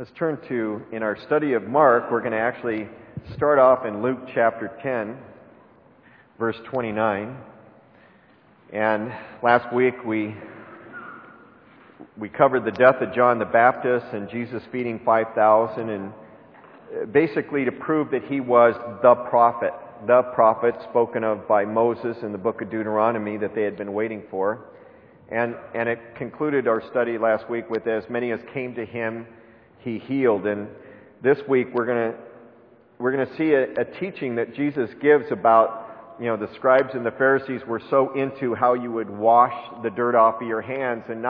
Let's turn to, in our study of Mark, we're going to actually start off in Luke chapter 10, verse 29. And last week we covered the death of John the Baptist and Jesus feeding 5,000, and basically to prove that he was the prophet spoken of by Moses in the book of Deuteronomy that they had been waiting for. And it concluded our study last week with, as many as came to him, he healed. And this week we're going to see a teaching that Jesus gives about, the scribes and the Pharisees were so into how you would wash the dirt off of your hands, and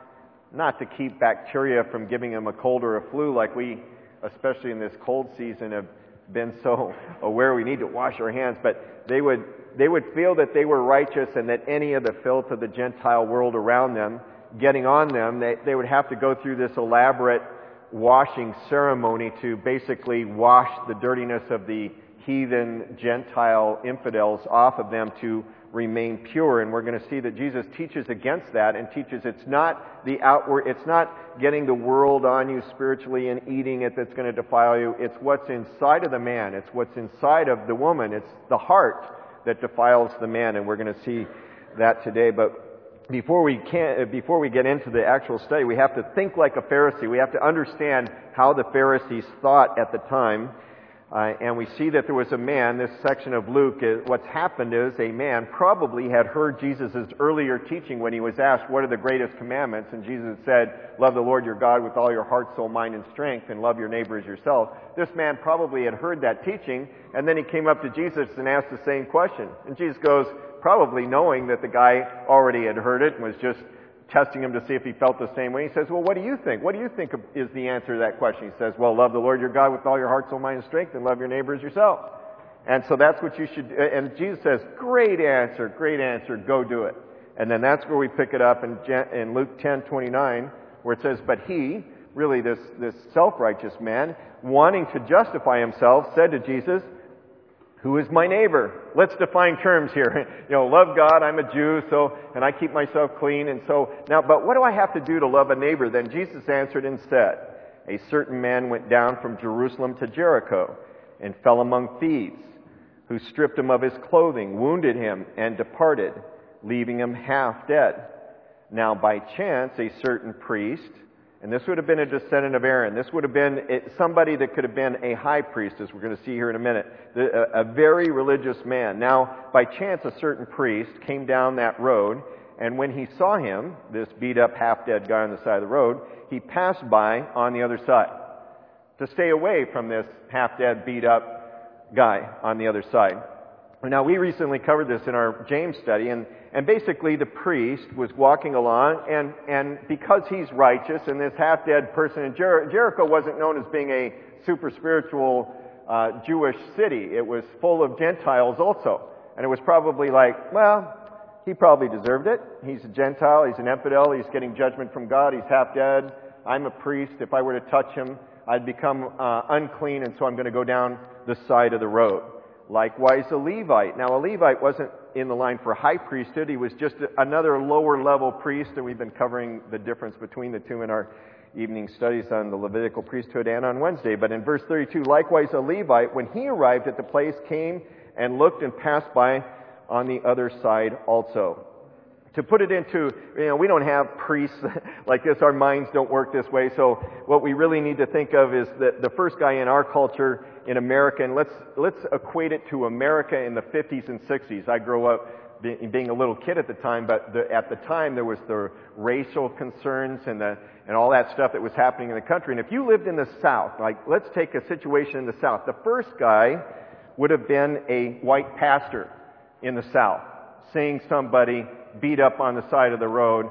not to keep bacteria from giving them a cold or a flu, like we, especially in this cold season, have been so aware we need to wash our hands. But they would feel that they were righteous, and that any of the filth of the Gentile world around them getting on them, they would have to go through this elaborate washing ceremony to basically wash the dirtiness of the heathen Gentile infidels off of them to remain pure. And we're going to see that Jesus teaches against that, and teaches it's not the outward, it's not getting the world on you spiritually and eating it that's going to defile you. It's what's inside of the man. It's what's inside of the woman. It's the heart that defiles the man, and we're going to see that today. But before we get into the actual study, we have to think like a Pharisee. We have to understand how the Pharisees thought at the time. And we see that there was a man, this section of Luke, what's happened is a man probably had heard Jesus' earlier teaching when he was asked, what are the greatest commandments? And Jesus said, love the Lord your God with all your heart, soul, mind, and strength, and love your neighbor as yourself. This man probably had heard that teaching, and then he came up to Jesus and asked the same question. And Jesus goes, probably knowing that the guy already had heard it and was just testing him to see if he felt the same way. He says, well, what do you think? What do you think is the answer to that question? He says, well, love the Lord your God with all your heart, soul, mind, and strength, and love your neighbor as yourself. And so that's what you should do. And Jesus says, great answer, go do it. And then that's where we pick it up in Luke 10:29, where it says, but he, really this self-righteous man, wanting to justify himself, said to Jesus, who is my neighbor? Let's define terms here. Love God, I'm a Jew, and I keep myself clean, and so, now, but what do I have to do to love a neighbor? Then Jesus answered and said, a certain man went down from Jerusalem to Jericho, and fell among thieves, who stripped him of his clothing, wounded him, and departed, leaving him half dead. Now by chance a certain priest, and this would have been a descendant of Aaron. This would have been somebody that could have been a high priest, as we're going to see here in a minute. A very religious man. Now, by chance, a certain priest came down that road, and when he saw him, this beat-up, half-dead guy on the side of the road, he passed by on the other side to stay away from this half-dead, beat-up guy on the other side. Now, we recently covered this in our James study, and basically the priest was walking along, and because he's righteous, and this half-dead person in Jericho wasn't known as being a super spiritual Jewish city. It was full of Gentiles also. And it was probably like, well, he probably deserved it. He's a Gentile, he's an infidel, he's getting judgment from God, he's half-dead. I'm a priest. If I were to touch him, I'd become unclean, and so I'm going to go down the side of the road. Likewise, a Levite. Now, a Levite wasn't in the line for high priesthood. He was just another lower level priest, and we've been covering the difference between the two in our evening studies on the Levitical priesthood and on Wednesday. But in verse 32, likewise, a Levite, when he arrived at the place, came and looked and passed by on the other side also. To put it into, we don't have priests like this. Our minds don't work this way. So what we really need to think of is that the first guy in our culture in America, and let's equate it to America in the 50s and 60s. I grew up being a little kid at the time, but at the time there was the racial concerns and all that stuff that was happening in the country. And if you lived in the South, like let's take a situation in the South, the first guy would have been a white pastor in the South, seeing somebody beat up on the side of the road,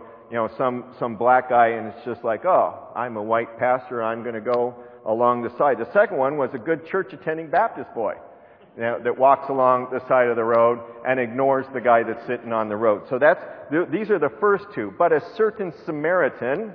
some black guy, and it's just like, oh, I'm a white pastor, I'm going to go along the side. The second one was a good church-attending Baptist boy, that walks along the side of the road and ignores the guy that's sitting on the road. So these are the first two. But a certain Samaritan,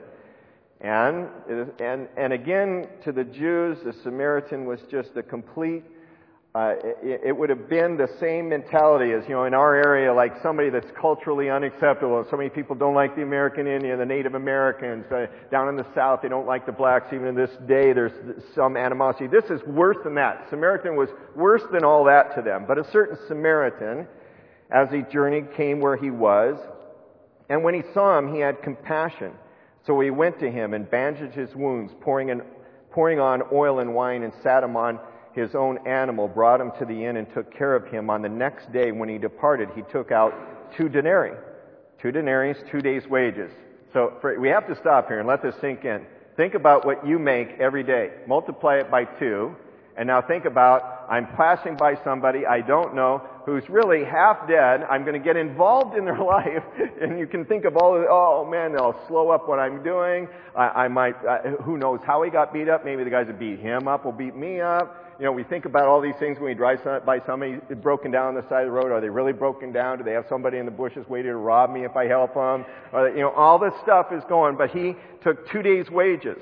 and again, to the Jews, the Samaritan was just a complete it would have been the same mentality as, in our area, like somebody that's culturally unacceptable. So many people don't like the American Indian, the Native Americans. Down in the South, they don't like the blacks. Even in this day, there's some animosity. This is worse than that. Samaritan was worse than all that to them. But a certain Samaritan, as he journeyed, came where he was. And when he saw him, he had compassion. So he went to him and bandaged his wounds, pouring on oil and wine, and sat him on his own animal, brought him to the inn, and took care of him. On the next day, when he departed, he took out 2 denarii. 2 denarii, 2 days' wages. So we have to stop here and let this sink in. Think about what you make every day. Multiply it by 2. And now think about, I'm passing by somebody I don't know who's really half dead. I'm going to get involved in their life. And you can think of oh man, they'll slow up what I'm doing. I might, who knows how he got beat up. Maybe the guys that beat him up will beat me up. We think about all these things when we drive by somebody broken down on the side of the road. Are they really broken down? Do they have somebody in the bushes waiting to rob me if I help them? All this stuff is going. But he took 2 days' wages,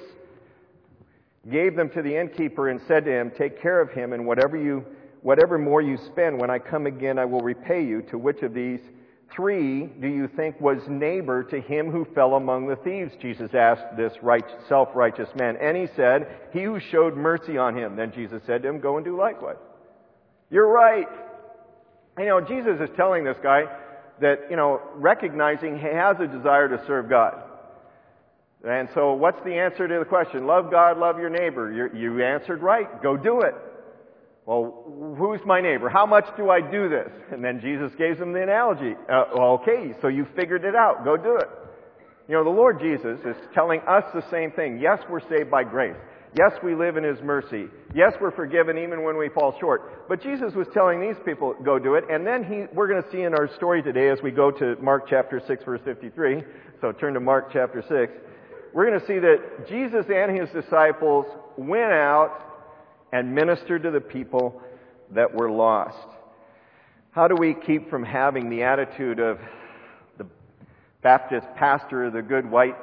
gave them to the innkeeper, and said to him, take care of him, and whatever more you spend, when I come again, I will repay you. To which of these 3 do you think was neighbor to him who fell among the thieves? Jesus asked this self-righteous man. And he said, he who showed mercy on him. Then Jesus said to him, go and do likewise. You're right. Jesus is telling this guy that, recognizing he has a desire to serve God. And so what's the answer to the question? Love God, love your neighbor. You answered right. Go do it. Well, who's my neighbor? How much do I do this? And then Jesus gives him the analogy. Okay, so you figured it out. Go do it. The Lord Jesus is telling us the same thing. Yes, we're saved by grace. Yes, we live in His mercy. Yes, we're forgiven even when we fall short. But Jesus was telling these people, go do it. And then we're going to see in our story today as we go to Mark chapter 6, verse 53. So turn to Mark chapter 6. We're going to see that Jesus and His disciples went out and ministered to the people that were lost. How do we keep from having the attitude of the Baptist pastor, the good white,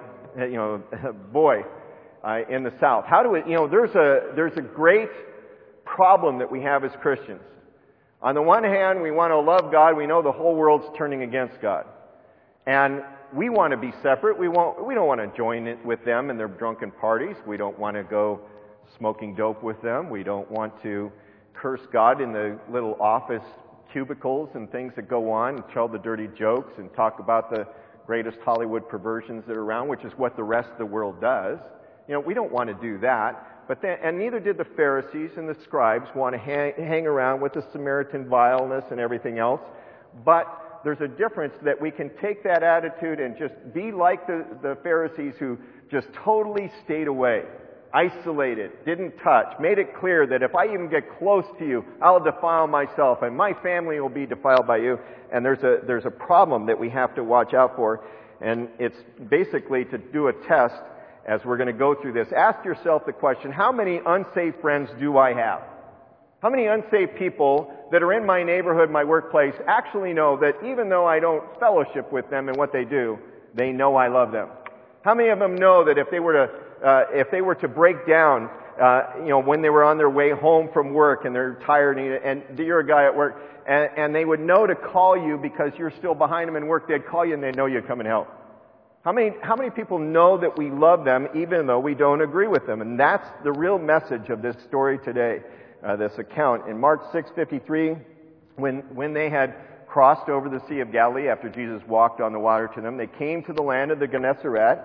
boy in the South? How do we, there's a great problem that we have as Christians. On the one hand, we want to love God. We know the whole world's turning against God. And we want to be separate. We don't want to join it with them in their drunken parties. We don't want to go smoking dope with them. We don't want to curse God in the little office cubicles and things that go on and tell the dirty jokes and talk about the greatest Hollywood perversions that are around, which is what the rest of the world does. We don't want to do that. And neither did the Pharisees and the scribes want to hang around with the Samaritan vileness and everything else. But there's a difference that we can take that attitude and just be like the Pharisees who just totally stayed away, isolated, didn't touch, made it clear that if I even get close to you, I'll defile myself and my family will be defiled by you. And there's a problem that we have to watch out for. And it's basically to do a test as we're going to go through this. Ask yourself the question, how many unsaved friends do I have? How many unsaved people that are in my neighborhood, my workplace, actually know that even though I don't fellowship with them in what they do, they know I love them? How many of them know that if they were to break down, when they were on their way home from work and they're tired and you're a guy at work, and they would know to call you because you're still behind them in work, they'd call you and they'd know you'd come and help? How many people know that we love them even though we don't agree with them? And that's the real message of this story today, this account. In Mark 6:53, when they had crossed over the Sea of Galilee after Jesus walked on the water to them, they came to the land of the Gennesaret,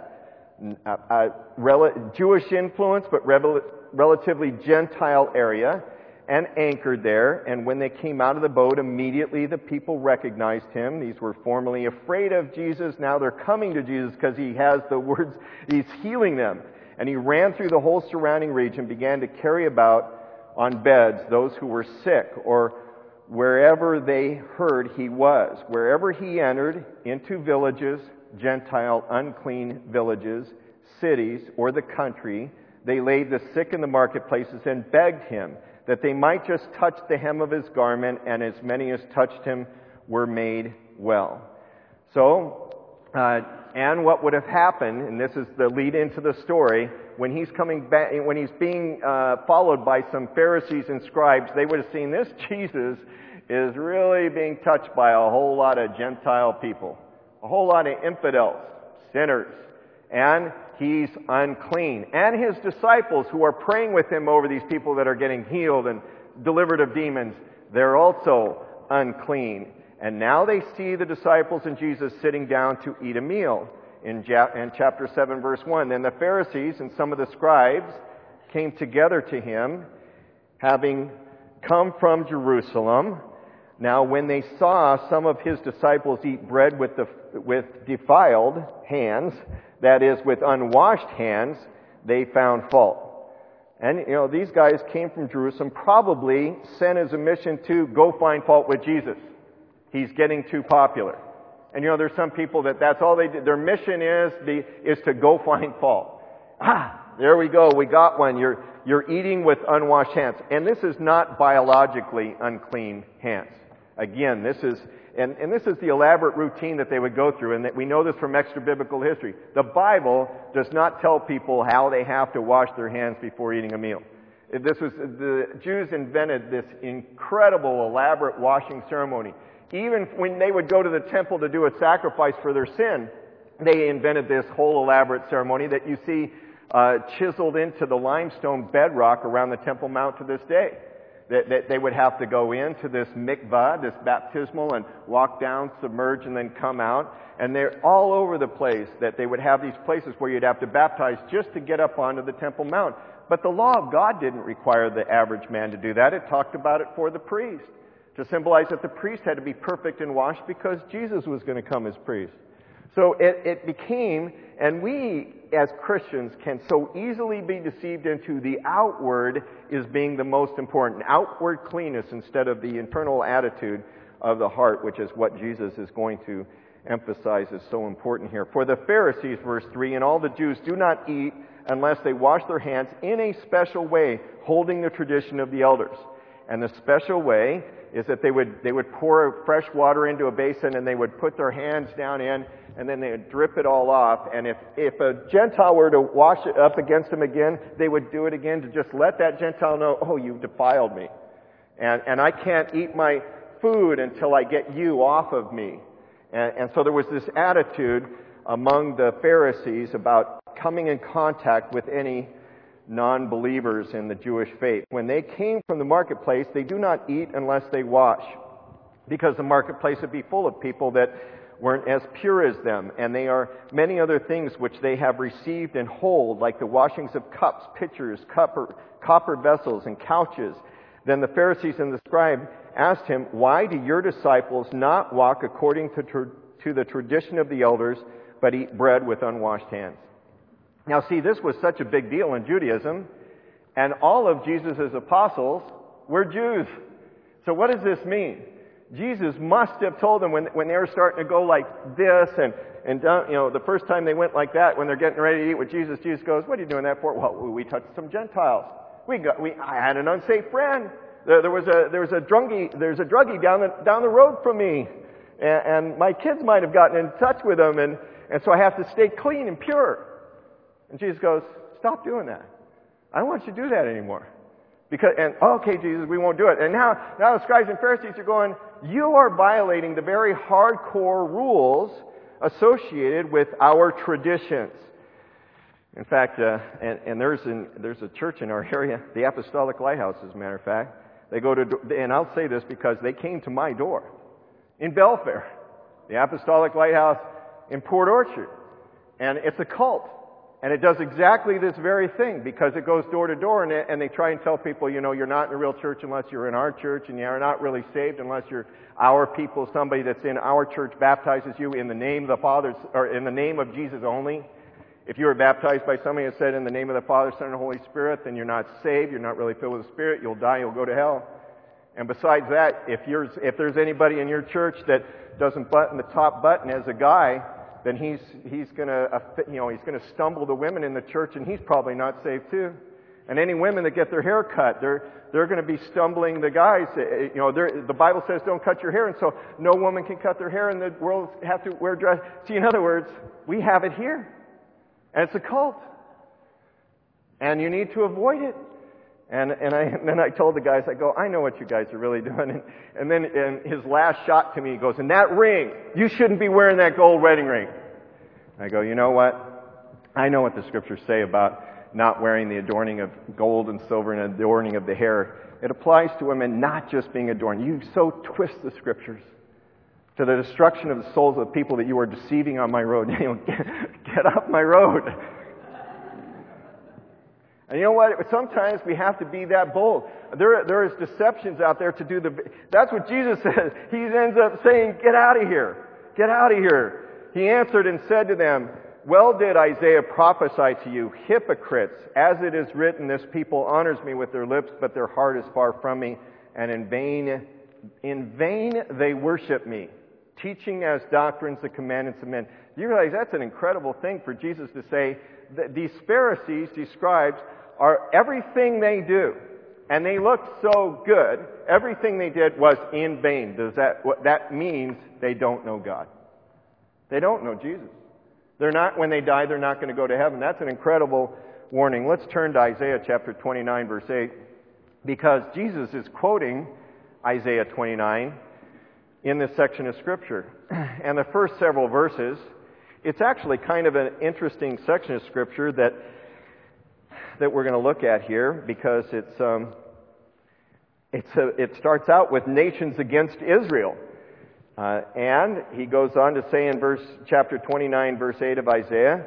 Jewish influence but relatively Gentile area, and anchored there. And when they came out of the boat, immediately the people recognized him. These were formerly afraid of Jesus. Now they're coming to Jesus because he has the words, he's healing them. And he ran through the whole surrounding region, began to carry about on beds those who were sick, or wherever they heard he was. Wherever he entered, into villages, Gentile, unclean villages, cities, or the country, they laid the sick in the marketplaces and begged him that they might just touch the hem of his garment, and as many as touched him were made well. So, And what would have happened, and this is the lead into the story, when he's coming back, when he's being followed by some Pharisees and scribes, they would have seen this Jesus is really being touched by a whole lot of Gentile people, a whole lot of infidels, sinners, and he's unclean. And his disciples who are praying with him over these people that are getting healed and delivered of demons, they're also unclean. And now they see the disciples and Jesus sitting down to eat a meal. In chapter 7, verse 1, then the Pharisees and some of the scribes came together to him, having come from Jerusalem. Now when they saw some of his disciples eat bread with defiled hands, that is, with unwashed hands, they found fault. And, these guys came from Jerusalem, probably sent as a mission to go find fault with Jesus. He's getting too popular. And there's some people that's all they do. Their mission is to go find fault. There we go. We got one. You're eating with unwashed hands. And this is not biologically unclean hands. Again, this is the elaborate routine that they would go through, and that we know this from extra biblical history. The Bible does not tell people how they have to wash their hands before eating a meal. The Jews invented this incredible, elaborate washing ceremony. Even when they would go to the temple to do a sacrifice for their sin, they invented this whole elaborate ceremony that you see chiseled into the limestone bedrock around the Temple Mount to this day. That they would have to go into this mikvah, this baptismal, and walk down, submerge, and then come out. And they're all over the place that they would have these places where you'd have to baptize just to get up onto the Temple Mount. But the law of God didn't require the average man to do that. It talked about it for the priest, to symbolize that the priest had to be perfect and washed because Jesus was going to come as priest. So it became, and we as Christians can so easily be deceived into the outward is being the most important. Outward cleanness instead of the internal attitude of the heart, which is what Jesus is going to emphasize is so important here. For the Pharisees, verse 3, and all the Jews do not eat unless they wash their hands in a special way, holding the tradition of the elders. And the special way is that they would pour fresh water into a basin and they would put their hands down in, and then they would drip it all off. And if a Gentile were to wash it up against them again, they would do it again to just let that Gentile know, oh, you've defiled me. And I can't eat my food until I get you off of me. And so there was this attitude among the Pharisees about coming in contact with any non-believers in the Jewish faith. When they came from the marketplace, they do not eat unless they wash, because the marketplace would be full of people that weren't as pure as them, and they are many other things which they have received and hold, like the washings of cups, pitchers, copper vessels, and couches. Then the Pharisees and the scribe asked him, why do your disciples not walk according to the tradition of the elders, but eat bread with unwashed hands? Now see, this was such a big deal in Judaism, and all of Jesus' apostles were Jews. So what does this mean? Jesus must have told them when they were starting to go like this, and the first time they went like that, when they're getting ready to eat with Jesus, Jesus goes, what are you doing that for? Well, we touched some Gentiles. I had an unsafe friend. There's a druggie down the road from me, and my kids might have gotten in touch with them, and so I have to stay clean and pure. And Jesus goes, stop doing that. I don't want you to do that anymore. Okay, Jesus, we won't do it. And now the scribes and Pharisees are going, you are violating the very hardcore rules associated with our traditions. In fact, and there's a church in our area, the Apostolic Lighthouse, as a matter of fact. They go to, and I'll say this because they came to my door in Belfair, the Apostolic Lighthouse in Port Orchard. And it's a cult. And it does exactly this very thing, because it goes door to door and they try and tell people, you're not in a real church unless you're in our church, and you're not really saved unless you're our people. Somebody that's in our church baptizes you in the name of the Father, or in the name of Jesus only. If you were baptized by somebody that said in the name of the Father, Son, and Holy Spirit, then you're not saved, you're not really filled with the Spirit, you'll die, you'll go to hell. And besides that, if there's anybody in your church that doesn't button the top button as a guy, then he's going to stumble the women in the church, and he's probably not saved too. And any women that get their hair cut, they're going to be stumbling the guys. The Bible says don't cut your hair, and so no woman can cut their hair, and the world have to wear dress. See, in other words, we have it here. And it's a cult. And you need to avoid it. And then I told the guys, I go, I know what you guys are really doing. And then his last shot to me, he goes, and that ring, you shouldn't be wearing that gold wedding ring. I go, you know what? I know what the scriptures say about not wearing the adorning of gold and silver and adorning of the hair. It applies to women not just being adorned. You so twist the scriptures to the destruction of the souls of the people that you are deceiving on my road. Get off my road. And you know what? Sometimes we have to be that bold. There is deceptions out there to do that's what Jesus says. He ends up saying, get out of here. Get out of here. He answered and said to them, well did Isaiah prophesy to you, hypocrites, as it is written, this people honors me with their lips, but their heart is far from me, and in vain they worship me, teaching as doctrines the commandments of men. You realize that's an incredible thing for Jesus to say. That these Pharisees, these scribes, are everything they do, and they look so good, everything they did was in vain. What that means they don't know God. They don't know Jesus. When they die, they're not going to go to heaven. That's an incredible warning. Let's turn to Isaiah chapter 29, verse 8, because Jesus is quoting Isaiah 29 in this section of Scripture. And the first several verses, it's actually kind of an interesting section of Scripture that we're going to look at here, because it starts out with nations against Israel. And he goes on to say in chapter 29, verse 8 of Isaiah,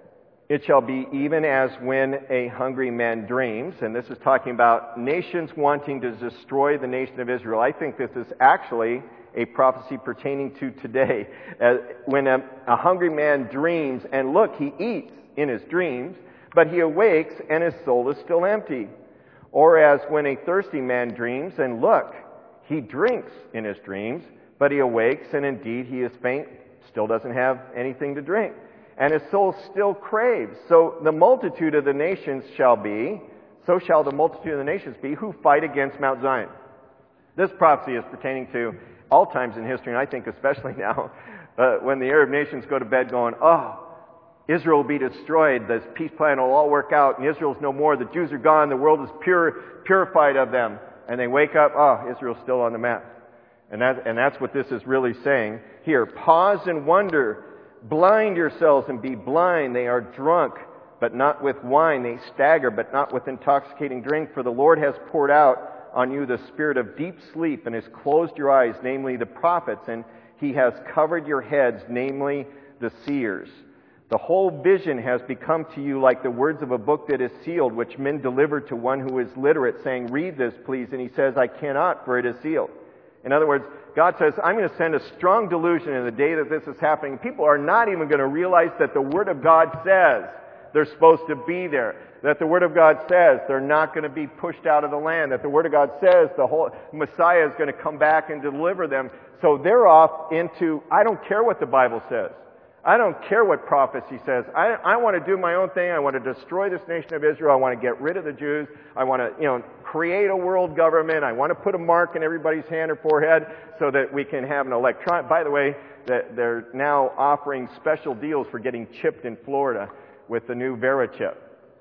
it shall be even as when a hungry man dreams. And this is talking about nations wanting to destroy the nation of Israel. I think this is actually a prophecy pertaining to today. When a hungry man dreams, and look, he eats in his dreams, but he awakes and his soul is still empty. Or as when a thirsty man dreams, and look, he drinks in his dreams, but he awakes, and indeed he is faint, still doesn't have anything to drink. And his soul still craves. So the multitude of the nations shall be, so shall the multitude of the nations be, who fight against Mount Zion. This prophecy is pertaining to all times in history, and I think especially now, when the Arab nations go to bed going, oh, Israel will be destroyed, this peace plan will all work out, and Israel's no more, the Jews are gone, the world is purified of them. And they wake up, oh, Israel's still on the map. And that's what this is really saying here. Pause and wonder. Blind yourselves and be blind. They are drunk, but not with wine. They stagger, but not with intoxicating drink. For the Lord has poured out on you the spirit of deep sleep and has closed your eyes, namely the prophets, and he has covered your heads, namely the seers. The whole vision has become to you like the words of a book that is sealed, which men deliver to one who is literate, saying, read this, please. And he says, I cannot, for it is sealed. In other words, God says, I'm going to send a strong delusion in the day that this is happening. People are not even going to realize that the Word of God says they're supposed to be there. That the Word of God says they're not going to be pushed out of the land. That the Word of God says the whole Messiah is going to come back and deliver them. So they're off into, I don't care what the Bible says. I don't care what prophecy says. I want to do my own thing. I want to destroy this nation of Israel. I want to get rid of the Jews. I want to, create a world government. I want to put a mark in everybody's hand or forehead so that we can have an electron. By the way, they're now offering special deals for getting chipped in Florida with the new Vera chip.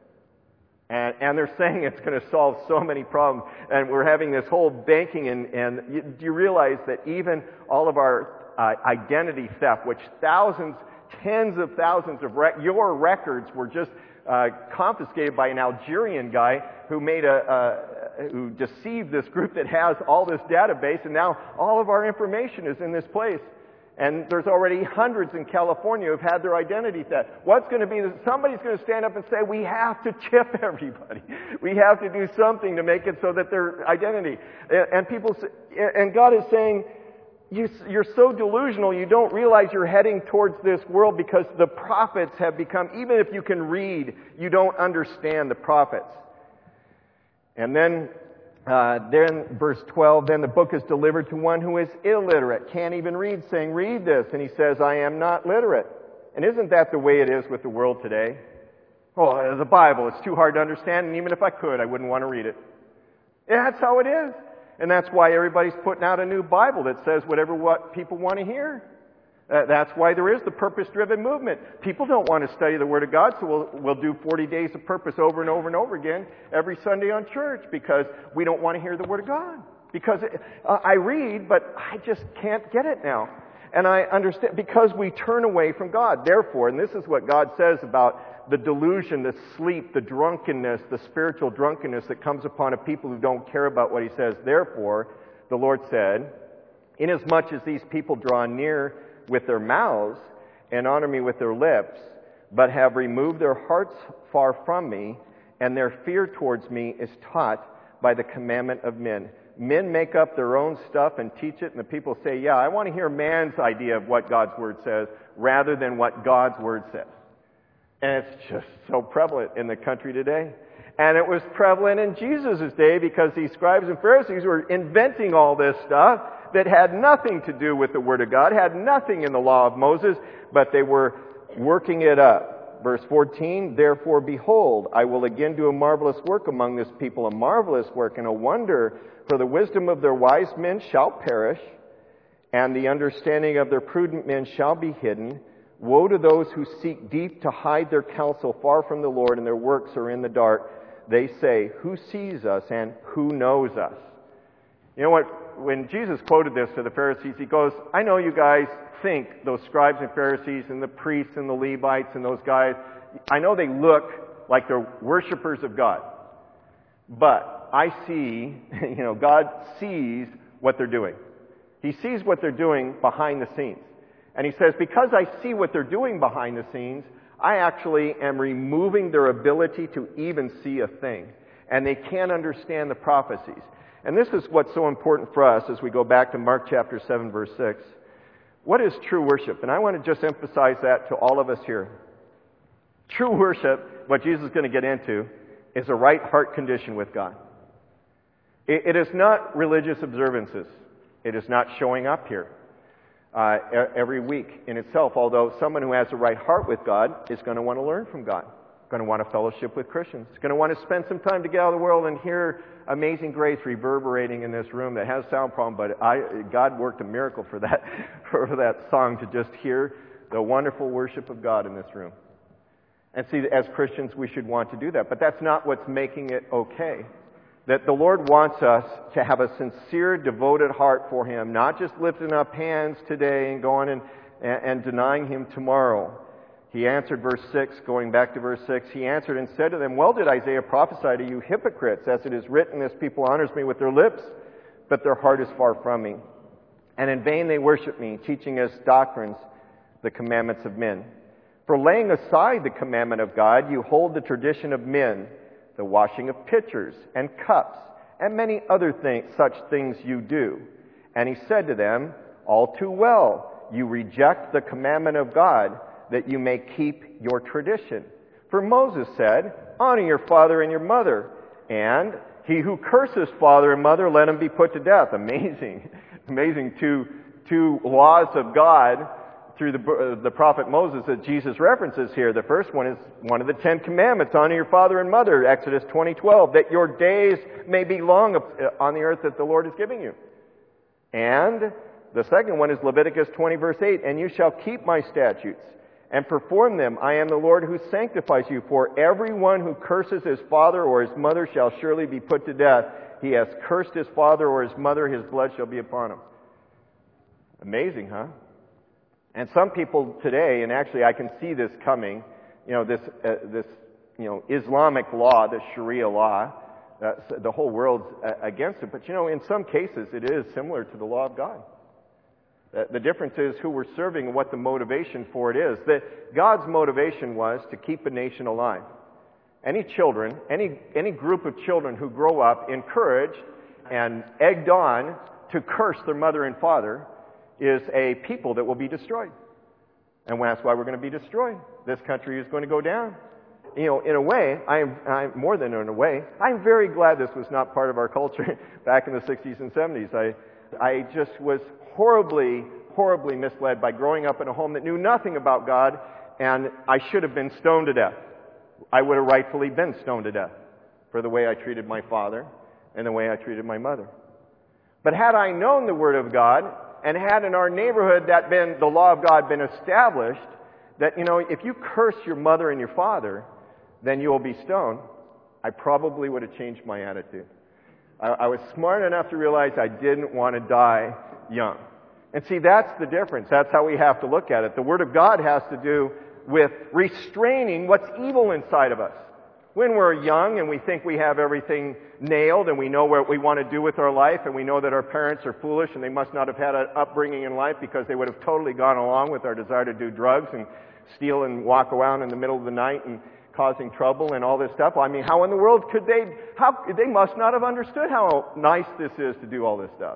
And they're saying it's going to solve so many problems. And we're having this whole banking do you realize that even all of our identity theft, which tens of thousands of your records were just confiscated by an Algerian guy who who deceived this group that has all this database, and now all of our information is in this place. And there's already hundreds in California who've had their identity theft. What's going to be? Somebody's going to stand up and say, we have to chip everybody. We have to do something to make it so that their identity. And God is saying, you're so delusional, you don't realize you're heading towards this world because the prophets have become, even if you can read, you don't understand the prophets. And then verse 12, then the book is delivered to one who is illiterate, can't even read, saying, read this. And he says, I am not literate. And isn't that the way it is with the world today? Oh, the Bible, it's too hard to understand, and even if I could, I wouldn't want to read it. Yeah, that's how it is. And that's why everybody's putting out a new Bible that says what people want to hear. That's why there is the purpose-driven movement. People don't want to study the Word of God, so we'll do 40 days of purpose over and over and over again every Sunday on church because we don't want to hear the Word of God. Because I read, but I just can't get it now. And I understand, because we turn away from God. Therefore, and this is what God says about the delusion, the sleep, the drunkenness, the spiritual drunkenness that comes upon a people who don't care about what He says. Therefore, the Lord said, inasmuch as these people draw near with their mouths and honor me with their lips, but have removed their hearts far from me, and their fear towards me is taught by the commandment of men. Men make up their own stuff and teach it, and the people say, yeah, I want to hear man's idea of what God's Word says rather than what God's Word says. And it's just so prevalent in the country today. And it was prevalent in Jesus' day because these scribes and Pharisees were inventing all this stuff that had nothing to do with the Word of God, had nothing in the law of Moses, but they were working it up. Verse 14, therefore behold, I will again do a marvelous work among this people, a marvelous work and a wonder, for the wisdom of their wise men shall perish, and the understanding of their prudent men shall be hidden. Woe to those who seek deep to hide their counsel far from the Lord, and their works are in the dark. They say, who sees us and who knows us? You know what? When Jesus quoted this to the Pharisees, He goes, I know you guys think those scribes and Pharisees and the priests and the Levites and those guys, I know they look like they're worshipers of God. But I see, God sees what they're doing. He sees what they're doing behind the scenes. And He says, because I see what they're doing behind the scenes, I actually am removing their ability to even see a thing. And they can't understand the prophecies. And this is what's so important for us as we go back to Mark chapter 7, verse 6. What is true worship? And I want to just emphasize that to all of us here. True worship, what Jesus is going to get into, is a right heart condition with God. It is not religious observances. It is not showing up here every week in itself, although someone who has a right heart with God is going to want to learn from God, going to want to fellowship with Christians, going to want to spend some time to get out of the world and hear Amazing Grace reverberating in this room that has sound problem, but God worked a miracle for that song to just hear the wonderful worship of God in this room. And see, as Christians, we should want to do that. But that's not what's making it okay. That the Lord wants us to have a sincere, devoted heart for Him, not just lifting up hands today and going and denying Him tomorrow. He answered, verse 6, going back to verse 6, He answered and said to them, well did Isaiah prophesy to you hypocrites, as it is written, this people honors me with their lips, but their heart is far from me. And in vain they worship me, teaching as doctrines the commandments of men. For laying aside the commandment of God, you hold the tradition of men, the washing of pitchers and cups, and many other such things you do. And He said to them, all too well, you reject the commandment of God, that you may keep your tradition. For Moses said, honor your father and your mother, and he who curses father and mother, let him be put to death. Amazing two laws of God through the prophet Moses that Jesus references here. The first one is one of the 10 commandments, honor your father and mother, Exodus 20:12, that your days may be long on the earth that the Lord is giving you. And the second one is Leviticus 20, verse 8, and you shall keep my statutes and perform them. I am the Lord who sanctifies you. For everyone who curses his father or his mother shall surely be put to death. He has cursed his father or his mother, his blood shall be upon him. Amazing, huh? And some people today, and actually I can see this coming, this Islamic law, the Sharia law, the whole world's against it. But in some cases it is similar to the law of God. The difference is who we're serving and what the motivation for it is. That God's motivation was to keep a nation alive. Any children, any group of children who grow up encouraged and egged on to curse their mother and father is a people that will be destroyed. And that's why we're going to be destroyed. This country is going to go down. In a way, I'm more than in a way, I'm very glad this was not part of our culture back in the 60s and 70s. I just was horribly misled by growing up in a home that knew nothing about God, and I should have been stoned to death. I would have rightfully been stoned to death for the way I treated my father and the way I treated my mother. But had I known the Word of God, and had in our neighborhood the law of God been established, that, if you curse your mother and your father, then you will be stoned, I probably would have changed my attitude. I was smart enough to realize I didn't want to die young. And see, that's the difference. That's how we have to look at it. The Word of God has to do with restraining what's evil inside of us. When we're young and we think we have everything nailed and we know what we want to do with our life and we know that our parents are foolish and they must not have had an upbringing in life because they would have totally gone along with our desire to do drugs and steal and walk around in the middle of the night and causing trouble and all this stuff. I mean, how in the world could they must not have understood how nice this is to do all this stuff.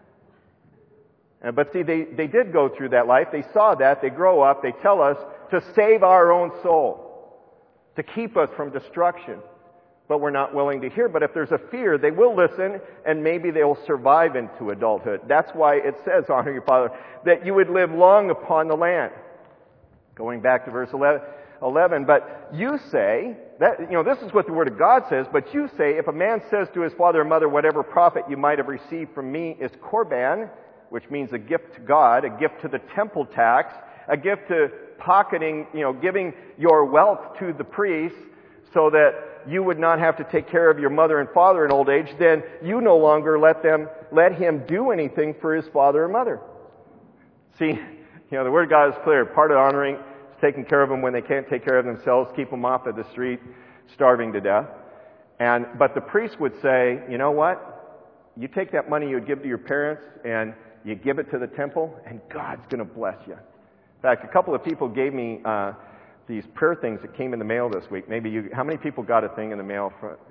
But see, they did go through that life. They saw that. They grow up. They tell us to save our own soul, to keep us from destruction. But we're not willing to hear. But if there's a fear, they will listen, and maybe they'll survive into adulthood. That's why it says, honor your father, that you would live long upon the land. Going back to verse 11, but you say, this is what the Word of God says, but you say, if a man says to his father or mother, whatever profit you might have received from me is korban, which means a gift to God, a gift to the temple tax, a gift to pocketing, giving your wealth to the priest so that you would not have to take care of your mother and father in old age, then you no longer let him do anything for his father or mother. See, the Word of God is clear. Part of honoring is taking care of them when they can't take care of themselves, keep them off of the street, starving to death. But the priest would say, you know what? You take that money you would give to your parents and you give it to the temple, and God's going to bless you. In fact, a couple of people gave me these prayer things that came in the mail this week. How many people got a thing in the mail?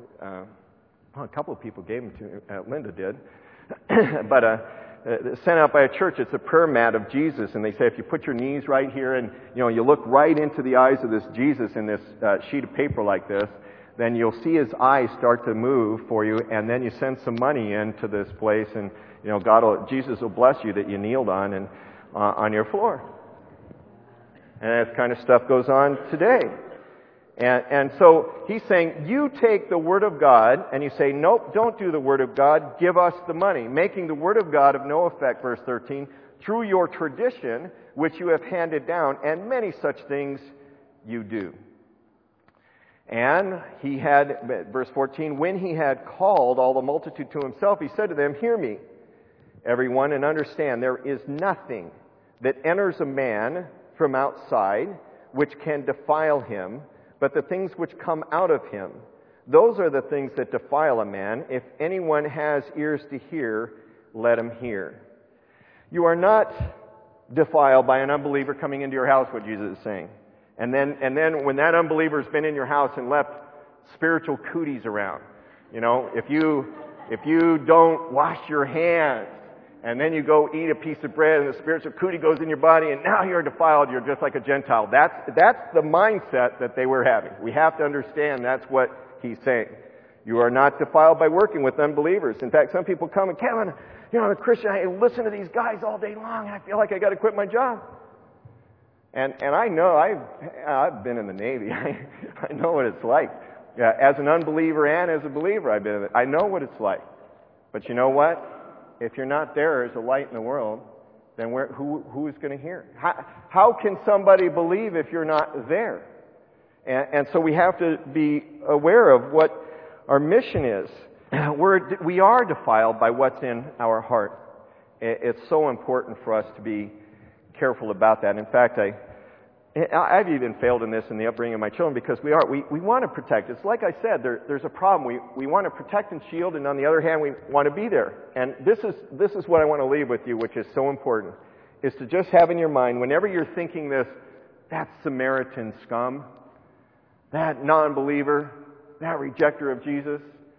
A couple of people gave them to Linda did. But sent out by a church, it's a prayer mat of Jesus, and they say if you put your knees right here and you look right into the eyes of this Jesus in this sheet of paper like this, then you'll see his eyes start to move for you, and then you send some money into this place, and Jesus will bless you that you kneeled on your floor. And that kind of stuff goes on today. And so he's saying, you take the Word of God and you say, nope, don't do the Word of God, give us the money. Making the Word of God of no effect, verse 13, through your tradition, which you have handed down, and many such things you do. And he had, verse 14, when he had called all the multitude to himself, he said to them, hear me, everyone, and understand, there is nothing that enters a man from outside which can defile him, but the things which come out of him, those are the things that defile a man. If anyone has ears to hear, let him hear. You are not defiled by an unbeliever coming into your house, what Jesus is saying. And then when that unbeliever's been in your house and left spiritual cooties around, if you don't wash your hands, and then you go eat a piece of bread and the spiritual cootie goes in your body and now you're defiled, you're just like a Gentile. That's the mindset that they were having. We have to understand that's what he's saying. You are not defiled by working with unbelievers. In fact, some people come and, Kevin, I'm a Christian, I listen to these guys all day long and I feel like I got to quit my job. And I know, I've been in the Navy. I know what it's like. As an unbeliever and as a believer, I've been in it. I know what it's like. But you know what? If you're not there as a light in the world, then who is going to hear? How can somebody believe if you're not there? And so we have to be aware of what our mission is. We are defiled by what's in our heart. It's so important for us to be careful about that. In fact, I've even failed in this in the upbringing of my children because we want to protect. It's like I said, there's a problem. We want to protect and shield, and on the other hand, we want to be there. And this is what I want to leave with you, which is so important, is to just have in your mind, whenever you're thinking this, that Samaritan scum, that non-believer, that rejecter of Jesus,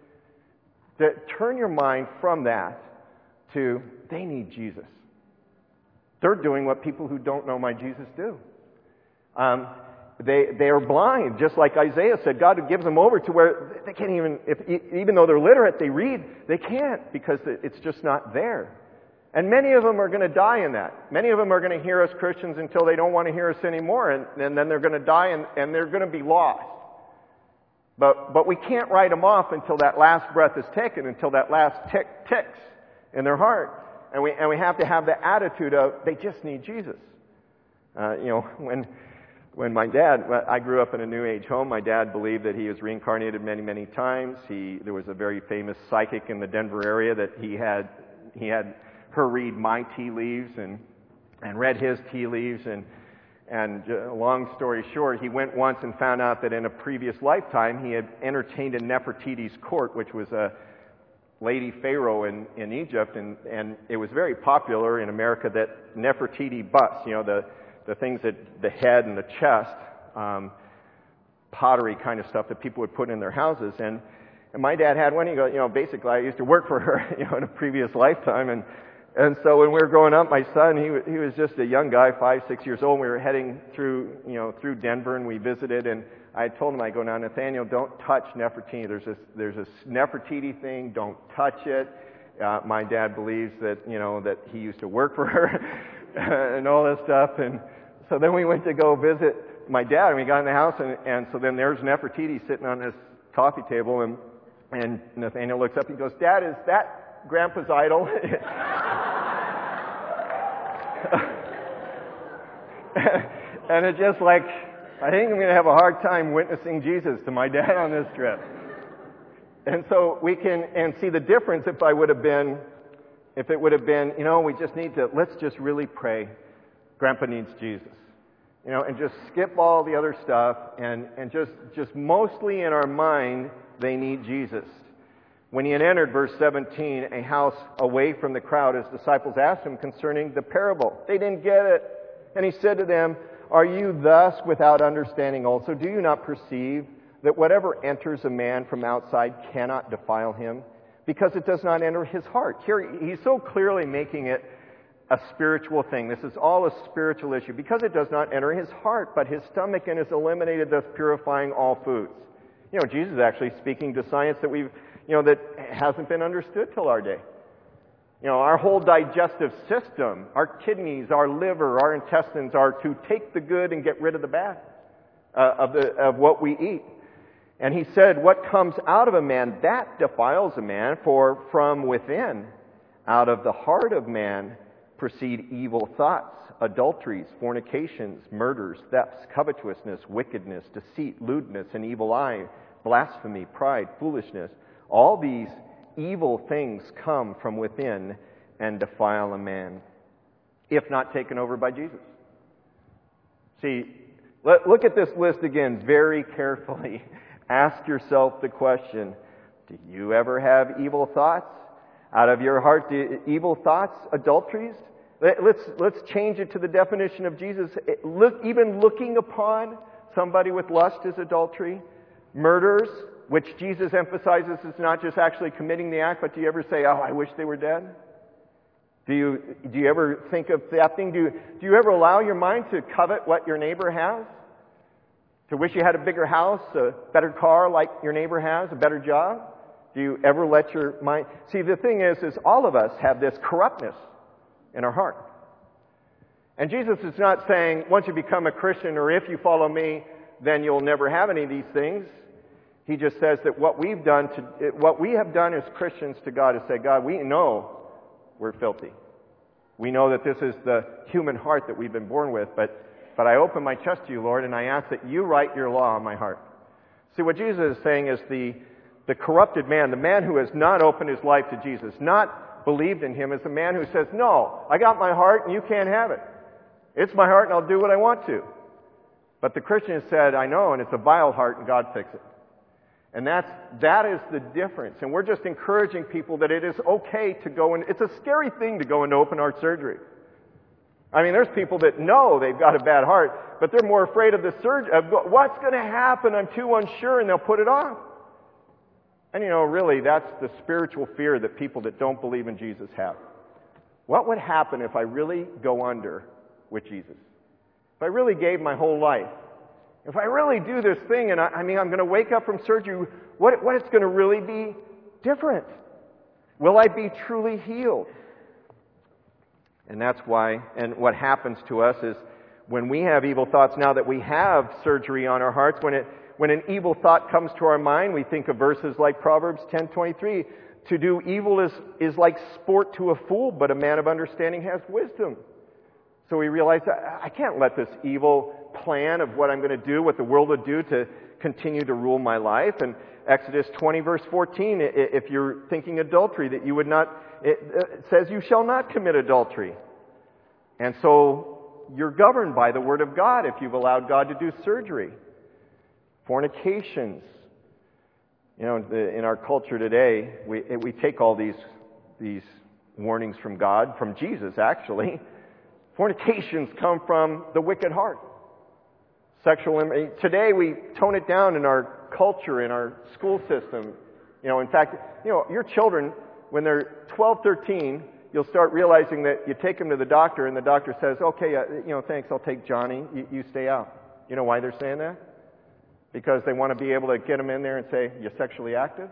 that turn your mind from that to, they need Jesus. They're doing what people who don't know my Jesus do. They are blind, just like Isaiah said. God gives them over to where they can't even though they're literate, they read, they can't because it's just not there. And many of them are going to die in that. Many of them are going to hear us Christians until they don't want to hear us anymore, and then they're going to die and they're going to be lost. But we can't write them off until that last breath is taken, until that last tick ticks in their heart. And we have to have the attitude of, they just need Jesus. When my dad, I grew up in a New Age home, my dad believed that he was reincarnated many, many times. There was a very famous psychic in the Denver area that he had her read my tea leaves and read his tea leaves. And long story short, he went once and found out that in a previous lifetime he had entertained in Nefertiti's court, which was a lady pharaoh in Egypt, and it was very popular in America that Nefertiti busts, the things that the head and the chest, pottery kind of stuff that people would put in their houses. And my dad had one. He goes, basically I used to work for her, in a previous lifetime. And so when we were growing up, my son, he was just a young guy, 5, 6 years old. We were heading through Denver, and we visited, and I told him, I go, now Nathaniel, don't touch Nefertiti. There's this Nefertiti thing, don't touch it. My dad believes that, that he used to work for her and all this stuff. And so then we went to go visit my dad, and we got in the house, and so then there's Nefertiti sitting on this coffee table, and Nathaniel looks up, he goes, Dad, is that Grandpa's idol? And it's just like, I think I'm going to have a hard time witnessing Jesus to my dad on this trip. And so we can, and see the difference if it would have been, we just need to, let's just really pray. Grandpa needs Jesus. And just skip all the other stuff and just mostly in our mind, they need Jesus. When he had entered, verse 17, a house away from the crowd, his disciples asked him concerning the parable. They didn't get it. And he said to them, are you thus without understanding also? Do you not perceive that whatever enters a man from outside cannot defile him? Because it does not enter his heart. Here, he's so clearly making it a spiritual thing. This is all a spiritual issue. Because it does not enter his heart, but his stomach, and is eliminated, thus purifying all foods. Jesus is actually speaking to science that that hasn't been understood till our day. Our whole digestive system, our kidneys, our liver, our intestines are to take the good and get rid of the bad of what we eat. And he said, what comes out of a man, that defiles a man, for from within, out of the heart of man, proceed evil thoughts, adulteries, fornications, murders, thefts, covetousness, wickedness, deceit, lewdness, an evil eye, blasphemy, pride, foolishness. All these evil things come from within and defile a man, if not taken over by Jesus. See, look at this list again very carefully. Ask yourself the question, do you ever have evil thoughts? Out of your heart, evil thoughts, adulteries? Let's change it to the definition of Jesus. Even looking upon somebody with lust is adultery. Murders, which Jesus emphasizes is not just actually committing the act, but do you ever say, oh, I wish they were dead? Do you ever think of thefting? Do you ever allow your mind to covet what your neighbor has? To wish you had a bigger house, a better car like your neighbor has, a better job? Do you ever let your mind... See, the thing is all of us have this corruptness in our heart. And Jesus is not saying, once you become a Christian or if you follow me, then you'll never have any of these things. He just says that what we have done as Christians to God is say, God, we know we're filthy. We know that this is the human heart that we've been born with, but I open my chest to you, Lord, and I ask that you write your law on my heart. See, what Jesus is saying is the corrupted man, the man who has not opened his life to Jesus, not believed in him, is the man who says, no, I got my heart and you can't have it. It's my heart and I'll do what I want to. But the Christian has said, I know, and it's a vile heart and God fix it. And that is the difference. And we're just encouraging people that it is okay to go in. It's a scary thing to go into open heart surgery. I mean, there's people that know they've got a bad heart, but they're more afraid of the surgery, of what's going to happen. I'm too unsure, and they'll put it off. And really, that's the spiritual fear that people that don't believe in Jesus have. What would happen if I really go under with Jesus? If I really gave my whole life? If I really do this thing and I'm going to wake up from surgery, what it's going to really be different? Will I be truly healed? And that's why, and what happens to us is when we have evil thoughts, now that we have surgery on our hearts, when an evil thought comes to our mind, we think of verses like Proverbs 10:23. To do evil is like sport to a fool, but a man of understanding has wisdom. So we realize I can't let this evil plan of what I'm going to do, what the world would do, to continue to rule my life. And Exodus 20 verse 14, if you're thinking adultery, that you would not, it says you shall not commit adultery. And so you're governed by the Word of God if you've allowed God to do surgery. Fornications. You know, in our culture today, we take all these warnings from God, from Jesus actually. Fornications come from the wicked heart. Today we tone it down in our culture, in our school system. You know, in fact, you know, your children, when they're 12, 13, you'll start realizing that you take them to the doctor and the doctor says, okay, you know, thanks, I'll take Johnny, you stay out. You know why they're saying that? Because they want to be able to get them in there and say, you're sexually active?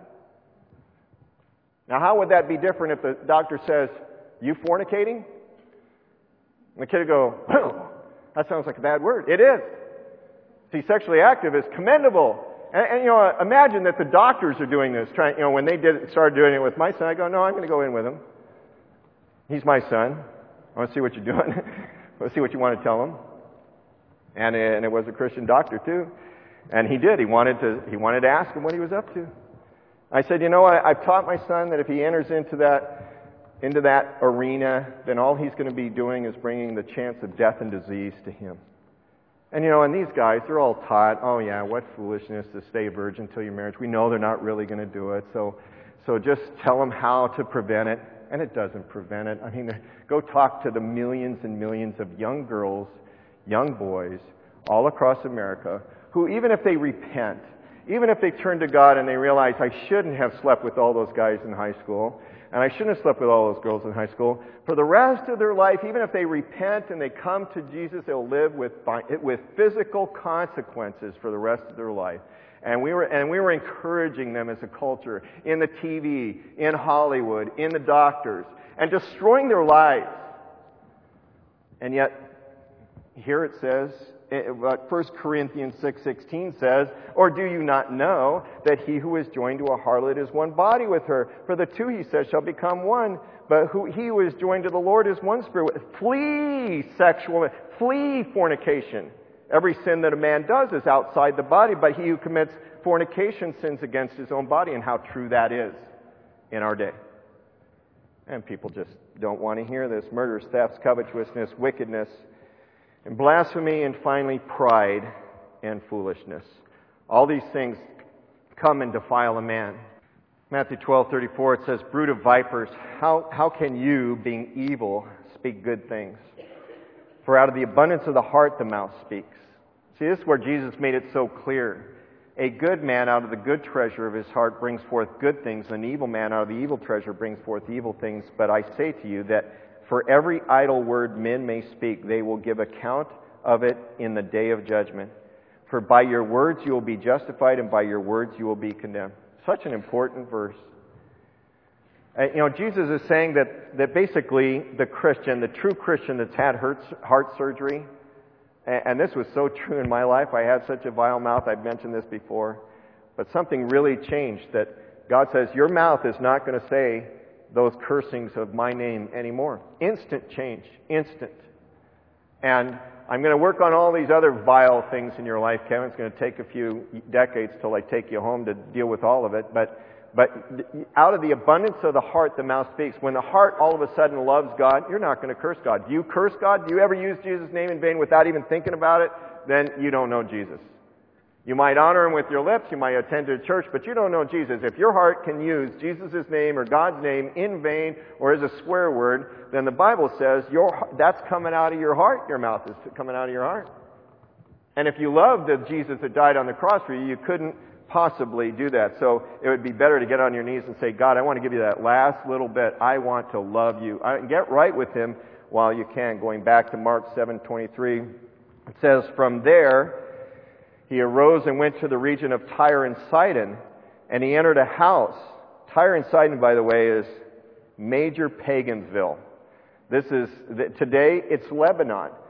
Now, how would that be different if the doctor says, you fornicating? And the kid would go, oh, that sounds like a bad word. It is. See, sexually active is commendable. And you know, imagine that the doctors are doing this. You know, when they started doing it with my son, I go, no, I'm going to go in with him. He's my son. I want to see what you're doing. I want to see what you want to tell him. And it was a Christian doctor too. And he did. He wanted to ask him what he was up to. I said, you know, I've taught my son that if he enters into that arena, then all he's going to be doing is bringing the chance of death and disease to him. And you know, and these guys, they're all taught, oh yeah, what foolishness to stay a virgin until you're married. We know they're not really going to do it. So just tell them how to prevent it. And it doesn't prevent it. I mean, go talk to the millions and millions of young girls, young boys, all across America, who even if they repent, even if they turn to God and they realize, I shouldn't have slept with all those guys in high school, and I shouldn't have slept with all those girls in high school, for the rest of their life, even if they repent and they come to Jesus, they'll live with physical consequences for the rest of their life. And we were encouraging them as a culture, in the TV, in Hollywood, in the doctors, and destroying their lives. And yet, here it says, what 1 Corinthians 6:16 says, or do you not know that he who is joined to a harlot is one body with her? For the two, he says, shall become one. But he who is joined to the Lord is one spirit. Flee fornication. Every sin that a man does is outside the body, but he who commits fornication sins against his own body. And how true that is in our day. And people just don't want to hear this. Murders, thefts, covetousness, wickedness, and blasphemy, and finally pride and foolishness. All these things come and defile a man. Matthew 12:34, it says, brood of vipers, how can you, being evil, speak good things? For out of the abundance of the heart the mouth speaks. See, this is where Jesus made it so clear. A good man out of the good treasure of his heart brings forth good things, and an evil man out of the evil treasure brings forth evil things. But I say to you that for every idle word men may speak, they will give account of it in the day of judgment. For by your words you will be justified, and by your words you will be condemned. Such an important verse. You know, Jesus is saying that basically the Christian, the true Christian that's had heart surgery, and this was so true in my life. I had such a vile mouth. I've mentioned this before. But something really changed, that God says, your mouth is not going to say those cursings of my name anymore. Instant change. Instant. And I'm going to work on all these other vile things in your life, Kevin. It's going to take a few decades till I take you home to deal with all of it. But out of the abundance of the heart, the mouth speaks. When the heart all of a sudden loves God, you're not going to curse God. Do you curse God? Do you ever use Jesus' name in vain without even thinking about it? Then you don't know Jesus. You might honor Him with your lips, you might attend to church, but you don't know Jesus. If your heart can use Jesus' name or God's name in vain or as a swear word, then the Bible says that's coming out of your heart. Your mouth is coming out of your heart. And if you love the Jesus that died on the cross for you, you couldn't possibly do that. So it would be better to get on your knees and say, God, I want to give you that last little bit. I want to love you. Get right with Him while you can. Going back to Mark 7:23, it says, from there he arose and went to the region of Tyre and Sidon, and he entered a house. Tyre and Sidon, by the way, is major Pagansville. Today it's Lebanon.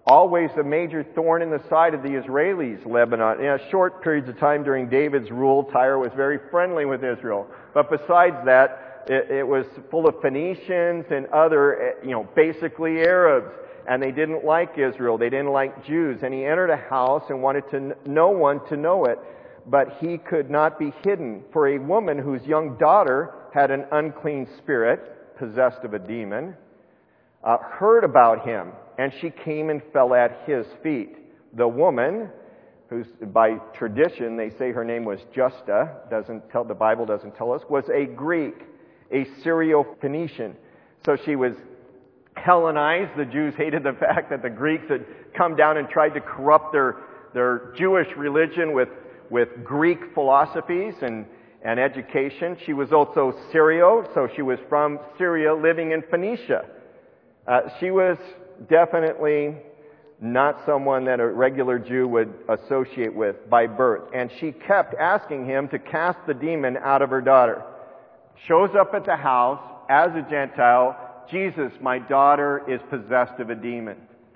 always a major thorn in the side of the Israelis, Lebanon. In short periods of time during David's rule, Tyre was very friendly with Israel. But besides that, it was full of Phoenicians and other, basically Arabs. And they didn't like Israel. They didn't like Jews. And he entered a house and wanted no one to know it. But he could not be hidden. For a woman whose young daughter had an unclean spirit, possessed of a demon, heard about him. And she came and fell at his feet. The woman, who's by tradition, they say her name was Justa, the Bible doesn't tell us, was a Greek, a Syro-Phoenician. So she was Hellenized. The Jews hated the fact that the Greeks had come down and tried to corrupt their Jewish religion with Greek philosophies and education. She was also Syrio, so she was from Syria living in Phoenicia. She was definitely not someone that a regular Jew would associate with by birth. And she kept asking him to cast the demon out of her daughter. Shows up at the house as a Gentile. Jesus, my daughter is possessed of a demon.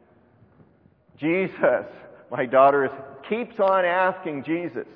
Jesus, my daughter keeps on asking Jesus.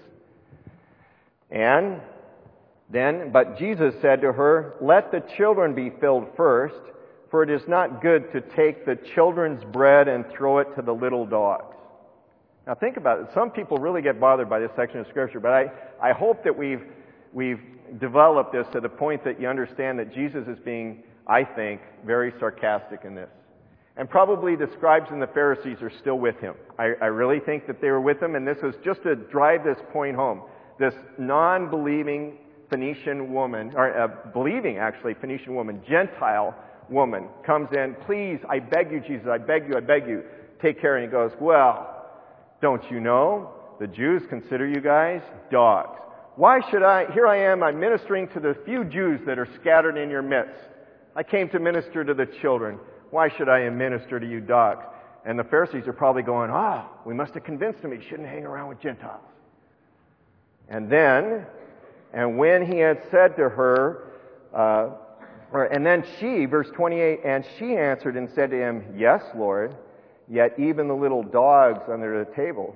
But Jesus said to her, let the children be filled first, for it is not good to take the children's bread and throw it to the little dogs. Now think about it. Some people really get bothered by this section of Scripture, but I hope that we've developed this to the point that you understand that Jesus is being, I think, very sarcastic in this. And probably the scribes and the Pharisees are still with him. I really think that they were with him, and this was just to drive this point home. This non-believing Phoenician woman, or believing actually Phoenician woman, Gentile woman, comes in, please, I beg you, Jesus, I beg you, take care. And he goes, well, don't you know, the Jews consider you guys dogs. Why should here I am, I'm ministering to the few Jews that are scattered in your midst. I came to minister to the children. Why should I minister to you dogs? And the Pharisees are probably going, we must have convinced him he shouldn't hang around with Gentiles. And when he had said to her, and then she, verse 28, and she answered and said to him, yes, Lord, yet even the little dogs under the table,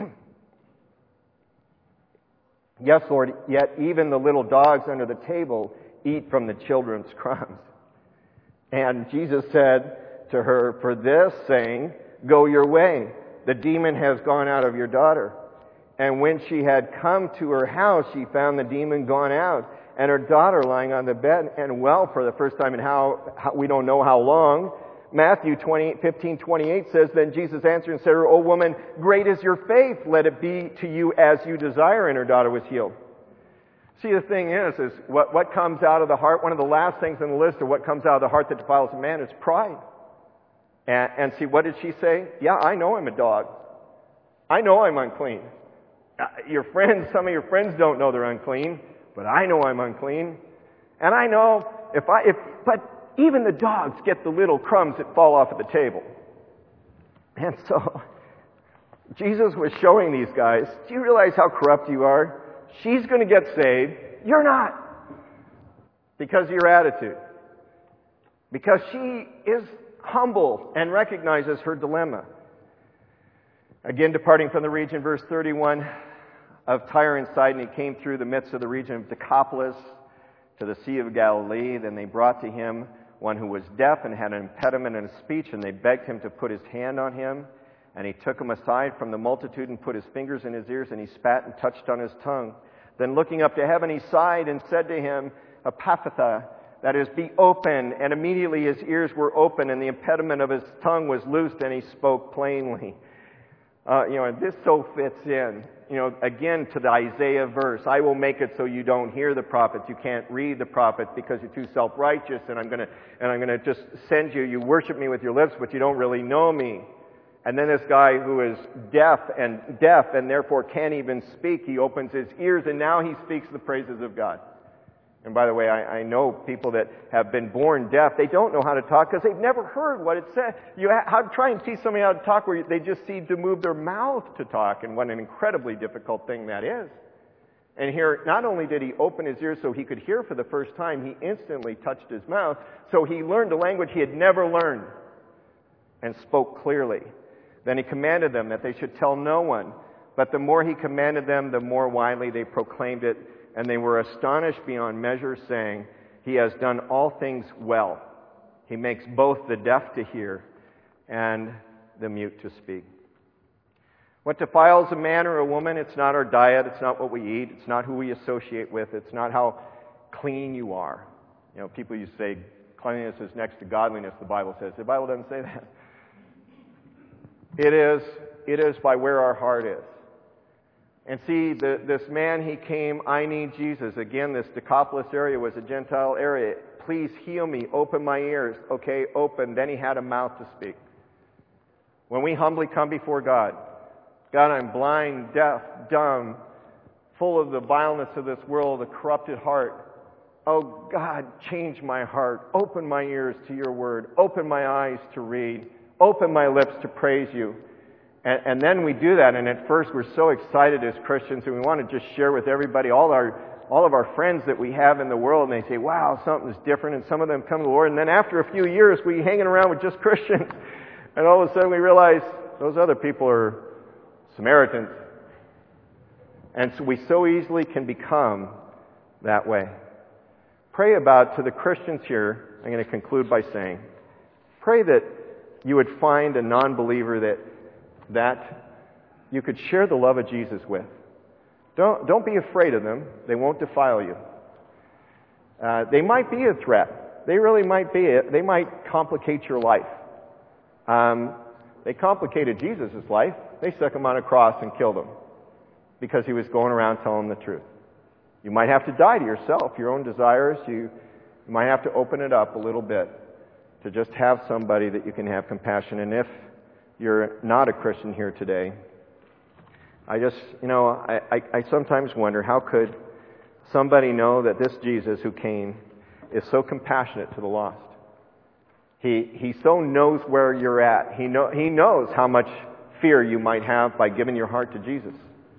yes, Lord, yet even the little dogs under the table eat from the children's crumbs. And Jesus said to her, for this saying, go your way. The demon has gone out of your daughter. And when she had come to her house, she found the demon gone out, and her daughter lying on the bed and well for the first time in how we don't know how long. Matthew 15:28 says, then Jesus answered and said to her, O woman, great is your faith. Let it be to you as you desire. And her daughter was healed. See, the thing is what comes out of the heart, one of the last things on the list of what comes out of the heart that defiles a man is pride. And see, what did she say? Yeah, I know I'm a dog. I know I'm unclean. Some of your friends don't know they're unclean, but I know I'm unclean. And I know but even the dogs get the little crumbs that fall off at the table. And so, Jesus was showing these guys, do you realize how corrupt you are? She's going to get saved. You're not. Because of your attitude. Because she is humble and recognizes her dilemma. Again, departing from the region, verse 31, of Tyre and Sidon, he came through the midst of the region of Decapolis to the Sea of Galilee. Then they brought to him one who was deaf and had an impediment in his speech, and they begged him to put his hand on him. And he took him aside from the multitude and put his fingers in his ears, and he spat and touched on his tongue. Then looking up to heaven, he sighed and said to him, Ephphatha, that is, be open. And immediately his ears were open, and the impediment of his tongue was loosed, and he spoke plainly. And this so fits in, again to the Isaiah verse. I will make it so you don't hear the prophets. You can't read the prophets because you're too self-righteous, and I'm gonna just send you. You worship me with your lips, but you don't really know me. And then this guy who is deaf and therefore can't even speak, he opens his ears and now he speaks the praises of God. And by the way, I know people that have been born deaf. They don't know how to talk because they've never heard what it says. Try and teach somebody how to talk where they just seem to move their mouth to talk, and what an incredibly difficult thing that is. And here, not only did he open his ears so he could hear for the first time, he instantly touched his mouth, so he learned a language he had never learned and spoke clearly. Then he commanded them that they should tell no one. But the more he commanded them, the more widely they proclaimed it, and they were astonished beyond measure, saying, He has done all things well. He makes both the deaf to hear and the mute to speak. What defiles a man or a woman? It's not our diet, it's not what we eat, it's not who we associate with, it's not how clean you are. You know, people used to say cleanliness is next to godliness, the Bible says. The Bible doesn't say that. It is by where our heart is. And see, this man, he came, I need Jesus. Again, this Decapolis area was a Gentile area. Please heal me, open my ears. Okay, open. Then he had a mouth to speak. When we humbly come before God, God, I'm blind, deaf, dumb, full of the vileness of this world, a corrupted heart. Oh God, change my heart. Open my ears to your word. Open my eyes to read. Open my lips to praise you. And then we do that, and at first we're so excited as Christians, and we want to just share with everybody, all of our friends that we have in the world, and they say, wow, something's different, and some of them come to the Lord, and then after a few years, we hanging around with just Christians, and all of a sudden we realize those other people are Samaritans. And so we so easily can become that way. Pray about, to the Christians here, I'm going to conclude by saying, pray that you would find a non-believer that you could share the love of Jesus with. Don't be afraid of them. They won't defile you. They might be a threat. They really might be. They might complicate your life. They complicated Jesus' life. They stuck him on a cross and killed him because he was going around telling the truth. You might have to die to yourself, your own desires. You might have to open it up a little bit to just have somebody that you can have compassion. And if you're not a Christian here today, I sometimes wonder, how could somebody know that this Jesus who came is so compassionate to the lost? He so knows where you're at. He knows how much fear you might have by giving your heart to Jesus.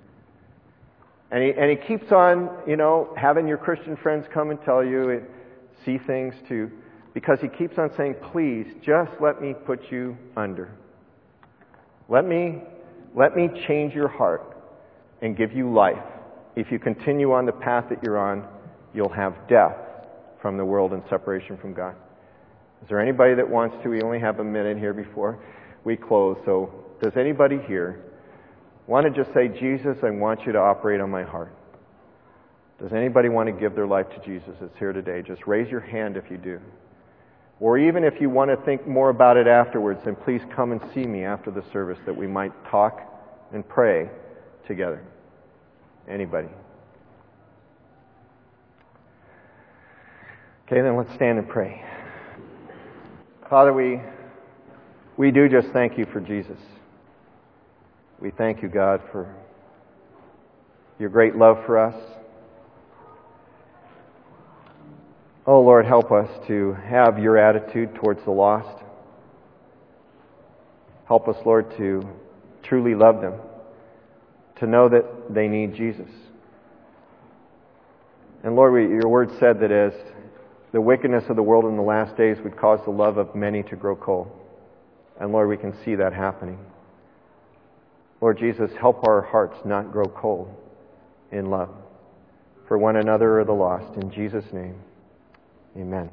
And he keeps on, having your Christian friends come and tell you and see things too, because he keeps on saying, please, just let me put you under. Let me change your heart and give you life. If you continue on the path that you're on, you'll have death from the world and separation from God. Is there anybody that wants to? We only have a minute here before we close. So does anybody here want to just say, Jesus, I want you to operate on my heart? Does anybody want to give their life to Jesus that's here today? Just raise your hand if you do. Or even if you want to think more about it afterwards, then please come and see me after the service that we might talk and pray together. Anybody? Okay, then let's stand and pray. Father, we do just thank you for Jesus. We thank you, God, for your great love for us. Oh, Lord, help us to have your attitude towards the lost. Help us, Lord, to truly love them, to know that they need Jesus. And Lord, your word said that as the wickedness of the world in the last days would cause the love of many to grow cold. And Lord, we can see that happening. Lord Jesus, help our hearts not grow cold in love for one another or the lost. In Jesus' name, amen.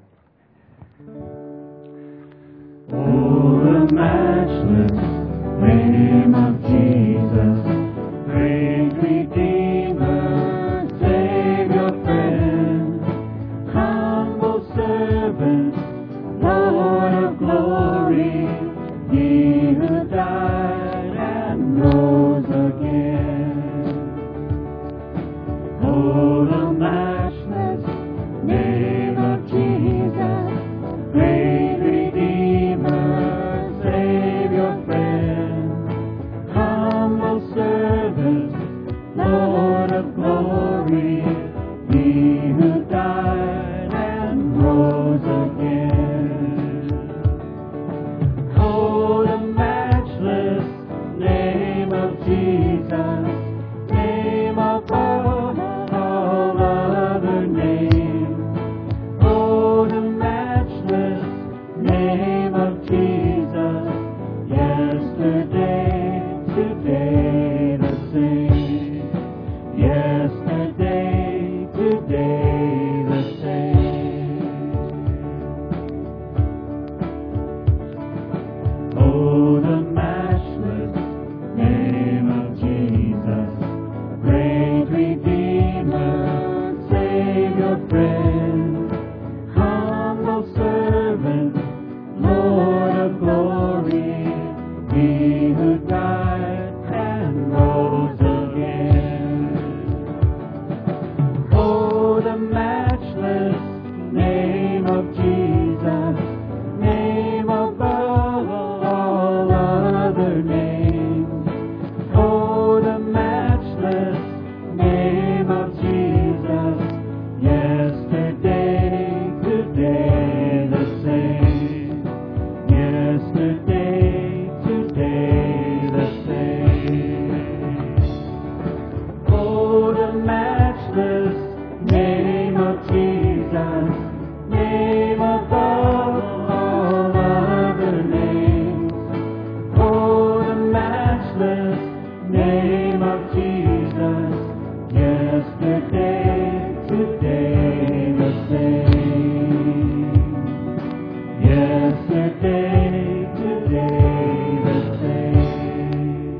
Oh, the matchless name of Jesus, great Redeemer, Savior, friend, humble servant, Lord of glory, He who died and rose again. Oh, the matchless name of Jesus, great Redeemer, Savior, friend, humble servant, name of Jesus, name above all other names. Oh, the matchless name of Jesus, yesterday, today the same. Yesterday, today the same. Oh, the matchless name of Jesus, name above all other names. Oh, the matchless name of Jesus, yesterday, today the same. Yesterday, today the same.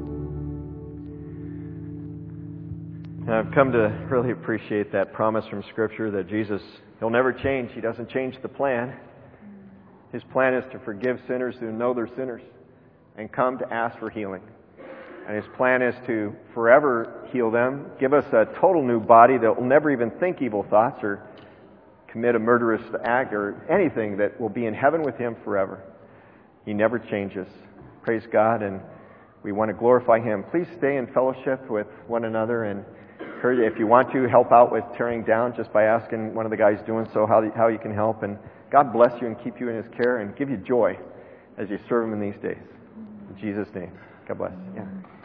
And I've come to really appreciate that promise from Scripture that Jesus, He'll never change. He doesn't change the plan. His plan is to forgive sinners who know they're sinners and come to ask for healing. And His plan is to forever heal them, give us a total new body that will never even think evil thoughts or commit a murderous act or anything, that will be in heaven with Him forever. He never changes. Praise God, and we want to glorify Him. Please stay in fellowship with one another, and if you want to help out with tearing down, just by asking one of the guys doing so how you can help. And God bless you and keep you in His care and give you joy as you serve Him in these days. In Jesus' name, God bless. Yeah.